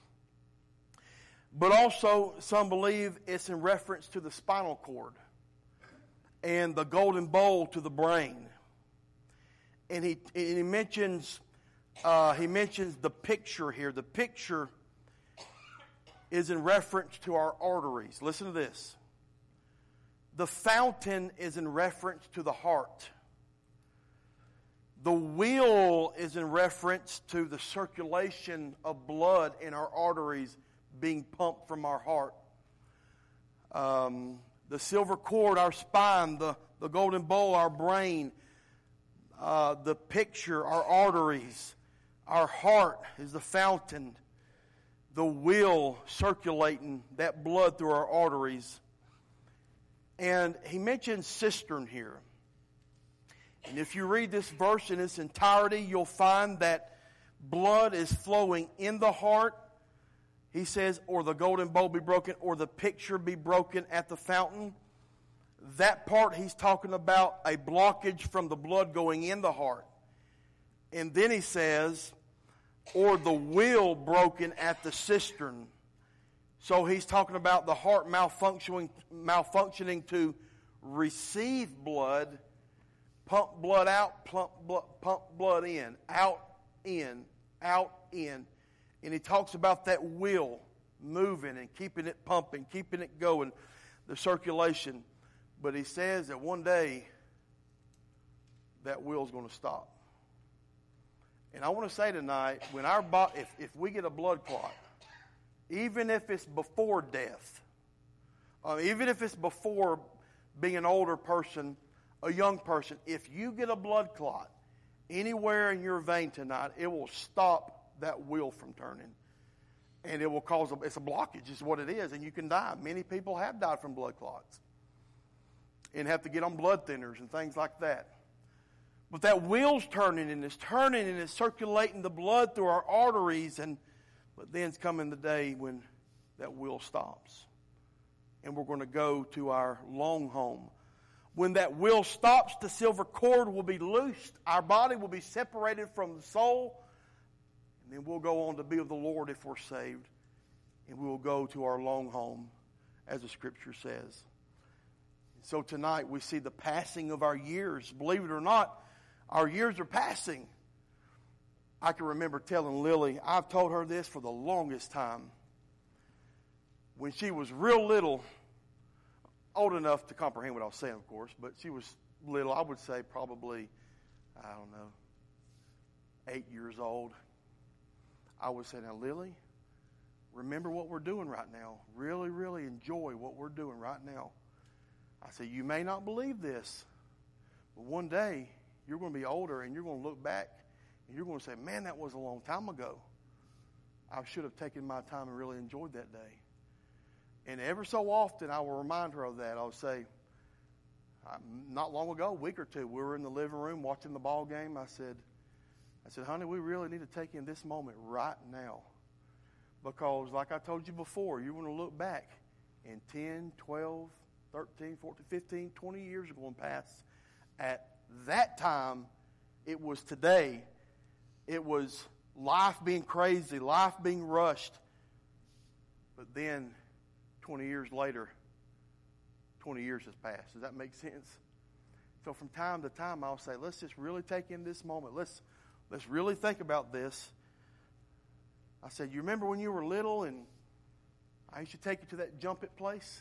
But also, some believe it's in reference to the spinal cord and the golden bowl to the brain. And he, and he mentions uh, he mentions the picture here. The picture is in reference to our arteries. Listen to this. The fountain is in reference to the heart. The wheel is in reference to the circulation of blood in our arteries being pumped from our heart. Um, the silver cord, our spine, the, the golden bowl, our brain, uh, the picture, our arteries, our heart is the fountain, the wheel circulating that blood through our arteries. And he mentions cistern here. And if you read this verse in its entirety, you'll find that blood is flowing in the heart. He says, or the golden bowl be broken, or the picture be broken at the fountain. That part he's talking about a blockage from the blood going in the heart. And then he says, or the wheel broken at the cistern. So he's talking about the heart malfunctioning, malfunctioning to receive blood, pump blood out, pump blood, pump blood in, out, in, out, in. And he talks about that wheel moving and keeping it pumping, keeping it going, the circulation. But he says that one day that wheel's going to stop. And I want to say tonight, when our bo- if, if we get a blood clot, even if it's before death, uh, even if it's before being an older person, a young person, if you get a blood clot anywhere in your vein tonight, it will stop that wheel from turning. And it will cause, a, it's a blockage is what it is, and you can die. Many people have died from blood clots and have to get on blood thinners and things like that. But that wheel's turning, and it's turning, and it's circulating the blood through our arteries, and but then's coming the day when that wheel stops. And we're going to go to our long home. When that wheel stops, the silver cord will be loosed. Our body will be separated from the soul. And then we'll go on to be with the Lord if we're saved. And we will go to our long home, as the Scripture says. So tonight we see the passing of our years. Believe it or not, our years are passing. I can remember telling Lily, I've told her this for the longest time. When she was real little, old enough to comprehend what I was saying, of course, but she was little, I would say probably, I don't know, eight years old, I would say, now, Lily, remember what we're doing right now. Really, really enjoy what we're doing right now. I said, you may not believe this, but one day you're going to be older and you're going to look back and you're going to say, man, that was a long time ago. I should have taken my time and really enjoyed that day. And ever so often I will remind her of that. I'll say, not long ago, a week or two, we were in the living room watching the ball game. I said, I said, honey, we really need to take in this moment right now. Because like I told you before, you're going to look back in ten, twelve, thirteen, fourteen, fifteen, twenty years are going to pass. At that time, it was today. It was life being crazy, life being rushed. But then, twenty years later, twenty years has passed. Does that make sense? So from time to time, I'll say, let's just really take in this moment. Let's, let's really think about this. I said, you remember when you were little and I used to take you to that jump it place?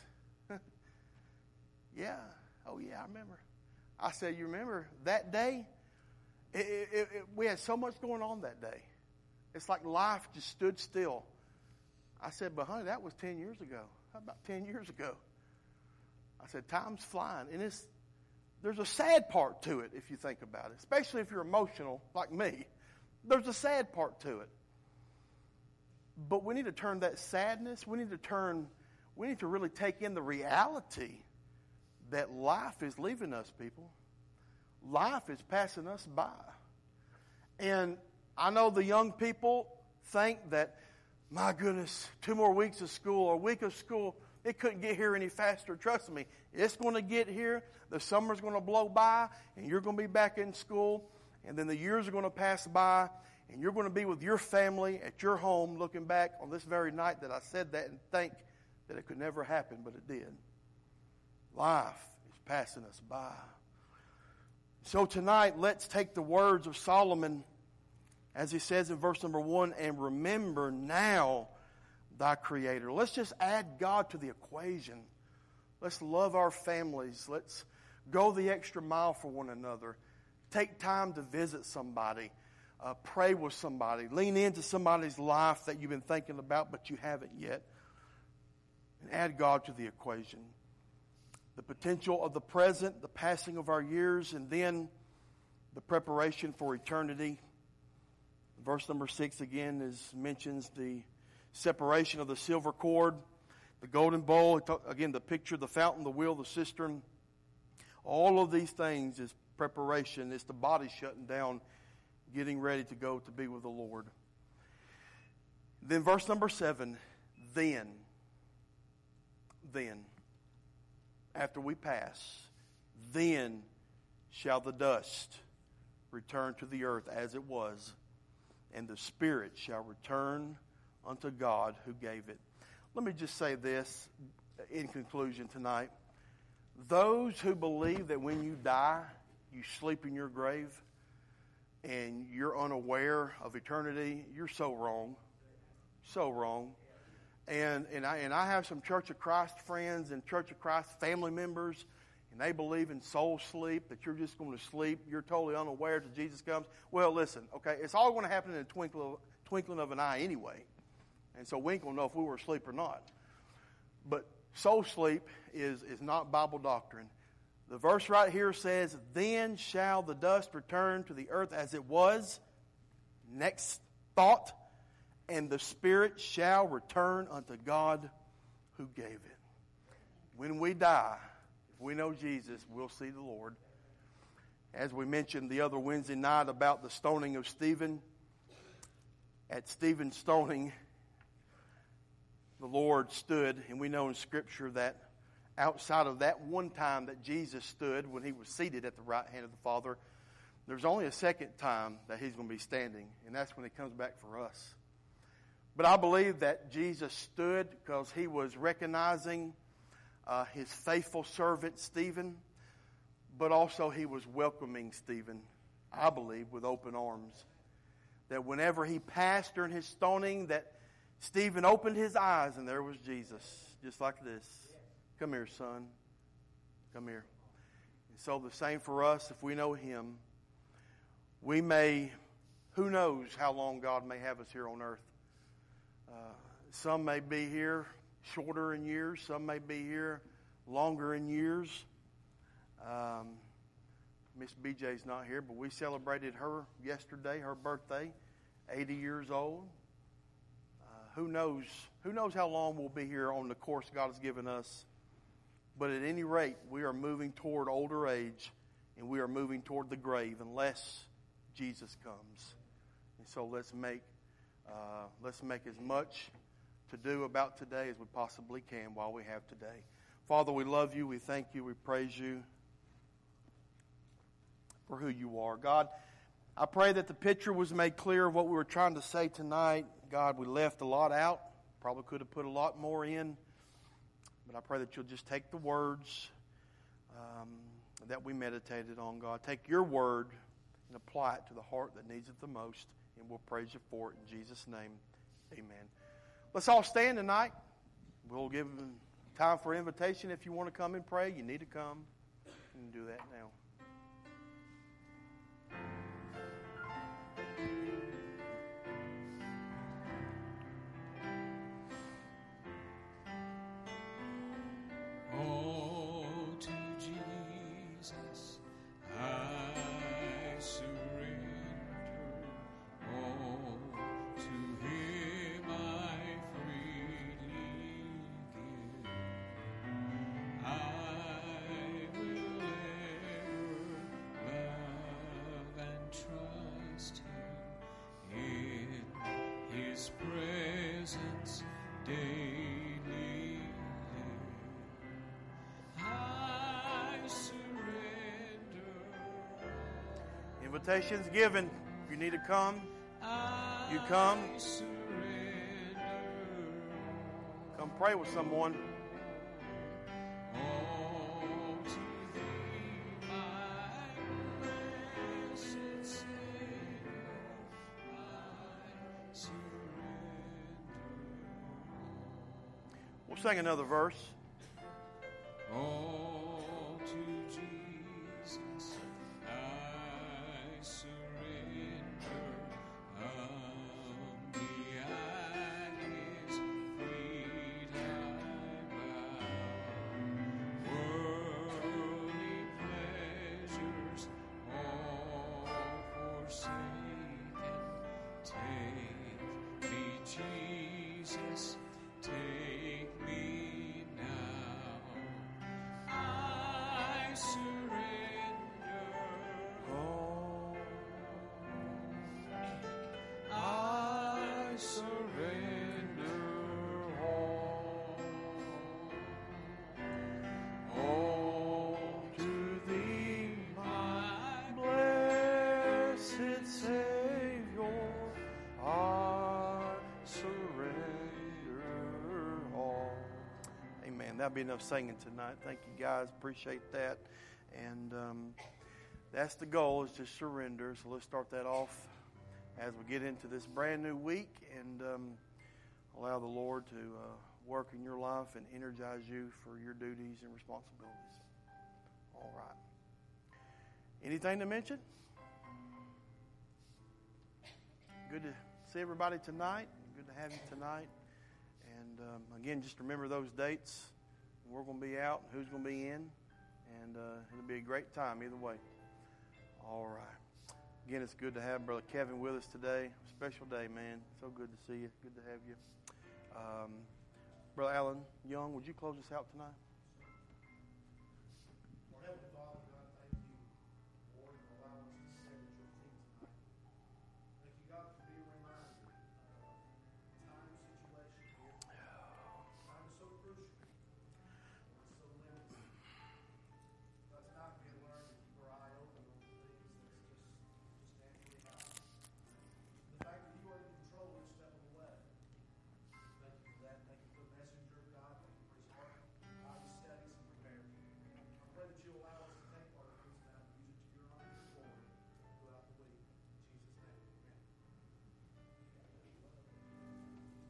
Yeah. Oh, yeah, I remember. I said, you remember that day? It, it, it, we had so much going on that day. It's like life just stood still. I said, but honey, that was ten years ago. How about ten years ago? I said, time's flying. And it's, there's a sad part to it if you think about it, especially if you're emotional like me. There's a sad part to it. But we need to turn that sadness, we need to turn, we need to really take in the reality that life is leaving us, people. Life is passing us by. And I know the young people think that, my goodness, two more weeks of school or a week of school, it couldn't get here any faster. Trust me, it's going to get here. The summer's going to blow by, and you're going to be back in school. And then the years are going to pass by, and you're going to be with your family at your home looking back on this very night that I said that and think that it could never happen, but it did. Life is passing us by. So tonight, let's take the words of Solomon, as he says in verse number one, and remember now thy Creator. Let's just add God to the equation. Let's love our families. Let's go the extra mile for one another. Take time to visit somebody. Uh, pray with somebody. Lean into somebody's life that you've been thinking about but you haven't yet. And add God to the equation. The potential of the present, the passing of our years, and then the preparation for eternity. Verse number six again is mentions the separation of the silver cord, the golden bowl, again the picture, the fountain, the wheel, the cistern. All of these things is preparation. It's the body shutting down, getting ready to go to be with the Lord. Then verse number seven, then, then, after we pass, then shall the dust return to the earth as it was, and the spirit shall return unto God who gave it. Let me just say this in conclusion tonight. Those who believe that when you die, you sleep in your grave and you're unaware of eternity, you're so wrong. So wrong. And and I and I have some Church of Christ friends and Church of Christ family members, and they believe in soul sleep, that you're just going to sleep, you're totally unaware till Jesus comes. Well, listen, okay, it's all going to happen in a twinkle of, twinkling of an eye anyway. And so we ain't going to know if we were asleep or not. But soul sleep is, is not Bible doctrine. The verse right here says, then shall the dust return to the earth as it was. Next thought. And the spirit shall return unto God who gave it. When we die, if we know Jesus, we'll see the Lord. As we mentioned the other Wednesday night about the stoning of Stephen, at Stephen's stoning, the Lord stood, and we know in Scripture that outside of that one time that Jesus stood when he was seated at the right hand of the Father, there's only a second time that he's going to be standing, and that's when he comes back for us. But I believe that Jesus stood because he was recognizing uh, his faithful servant Stephen, but also he was welcoming Stephen, I believe, with open arms. That whenever he passed during his stoning, that Stephen opened his eyes and there was Jesus, just like this. Come here, son. Come here. And so the same for us, if we know him, we may, who knows how long God may have us here on earth. Uh, some may be here shorter in years. Some may be here longer in years. Um, Miss B J's not here, but we celebrated her yesterday, her birthday, eighty years old. Uh, who knows? Who knows how long we'll be here on the course God has given us? But at any rate, we are moving toward older age, and we are moving toward the grave unless Jesus comes. And so let's make uh, let's make as much to do about today as we possibly can while we have today. Father, we love you. We thank you. We praise you for who you are. God, I pray that the picture was made clear of what we were trying to say tonight. God, we left a lot out. Probably could have put a lot more in. But I pray that you'll just take the words um, that we meditated on, God. Take your word and apply it to the heart that needs it the most. And we'll praise you for it in Jesus' name. Amen. Let's all stand tonight. We'll give time for invitation. If you want to come and pray, you need to come. You can do that now. Oh, to Jesus I surrender. Oh, to Him I freely give. I will ever love and trust Him in His presence daily. Invitation's given. If you need to come, you come. Come pray with someone. We'll sing another verse. Oh, to Jesus I surrender. Humbly at His feet I bow. Worldly pleasures all forsaken. Take me, Jesus, take me now. I surrender. Oh, I surrender all. oh, to Thee, my blessed Savior, I surrender all. Amen. That'll be enough singing tonight. Thank you, guys. Appreciate that. And um, that's the goal, is to surrender. So let's start that off as we get into this brand new week and um, allow the Lord to uh, work in your life and energize you for your duties and responsibilities. All right. Anything to mention? Good to see everybody tonight. Good to have you tonight. And um, again, just remember those dates. We're going to be out, who's going to be in. And uh, it'll be a great time either way. All right. Again, it's good to have Brother Kevin with us today. Special day, man. So good to see you. Good to have you. Um, Brother Alan Young, would you close us out tonight?